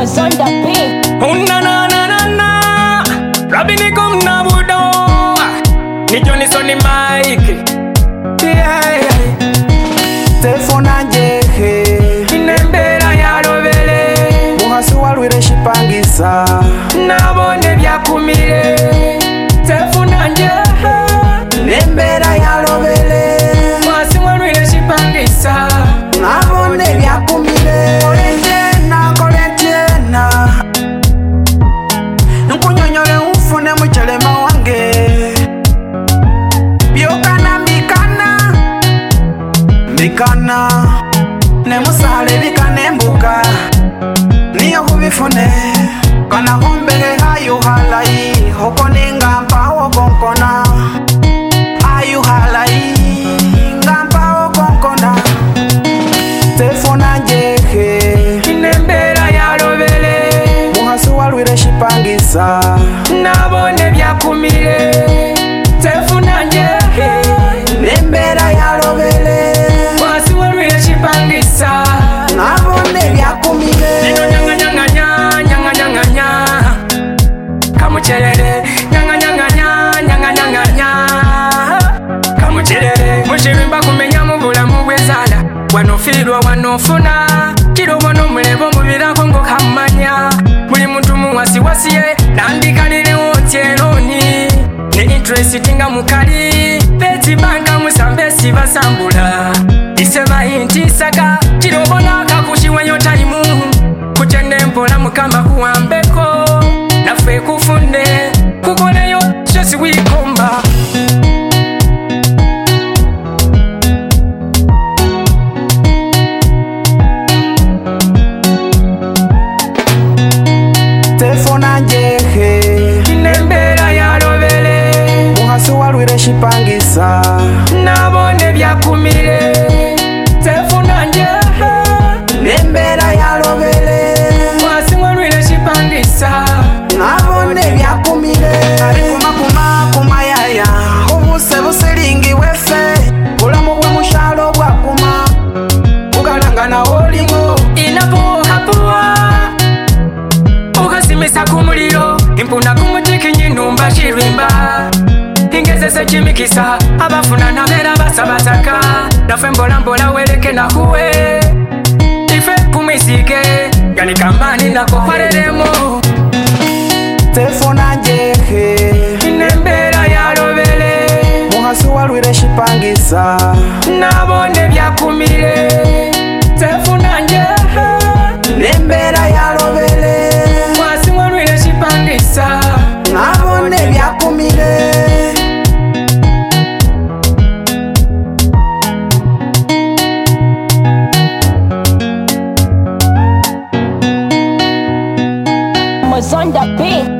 was on the beat. Oh na na na na na, Rabini kum na budo, ni Johnny Sonny Mike. Yeah. Telefone anjehe Inembera ya robele, muhasi walwire shipangisa nabone byakumire. Telefone anjehe nembera ya robele muhasi walwire shipangisa nabone byakumire. Kolentiena nkunyonyole ufune muchelema wange byokana mbikana nemusale bikana embuka niyo kubifune kana hombege hayu halayi hokoninga mpawo konkona hayu halayi ngampawo konkona. Telefone anjehe inembera ya robele, muhasi walwire shipangisa nabone byakumire. Telefone anjehe nembera ya robele muhasi walwire shipangisa nabone byakumire. Nino nyanga kamucherere nyanga kamucherere mushirimba kumenya mu bulamu bwezala wanofirwa wanofuna kirobono mulebo mubirako ngo kamanya buli muntu muwasiwasiye nandikalire otyeroni ne interest tinga mukali beti banka musambesi basambula isema intisaka kirobona kakushiwe yo time kuchende mpola mukamba kuwambeko nafe kufunde kukoleyo shosi wikomba. Telefone anjehe Inembera ya robele, muhasi walwire shipangisa nabone byakumire. Telefone anjehe nembera ya robele muhasi walwire shipangisa nabone byakumire. Kuma yaya ubuse busiringi wefe bulamu bwe mushalo bwakuma bugalangana olimo inapohapuwa ukasimisa kumuliro impuna kumutikinyi numba shirimba ingezese chimikisa abafuna nabera basabazaka nafe mbola weleke nakuwe ife kumisike ganikamani nakokwareremo. Telefone anjehe Inembera ya robele, muhasi walwire shipangisa nabone byakumire. Telefone anjehe nembera ya robele muhasi walwire shipangisa nabone byakumire. Was on the beat.